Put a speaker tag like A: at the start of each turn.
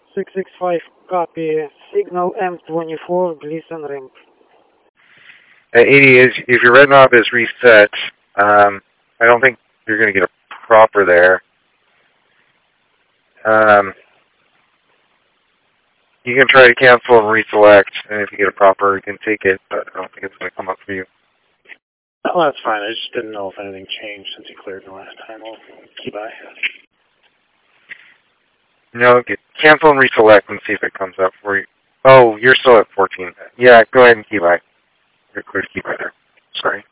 A: 665, copy. Signal M24, Gleason Ring.
B: 80 is, if your red knob is reset, I don't think you're going to get a proper there. You can try to cancel and reselect, and if you get a proper, you can take it, but I don't think it's going to come up for you.
C: Oh, that's fine. I just didn't know if anything changed since you cleared the last time. We'll keep by.
B: No, cancel and reselect and see if it comes up for you. Oh, you're still at 14. Yeah, go ahead and key by. You're clear to key by there. Sorry.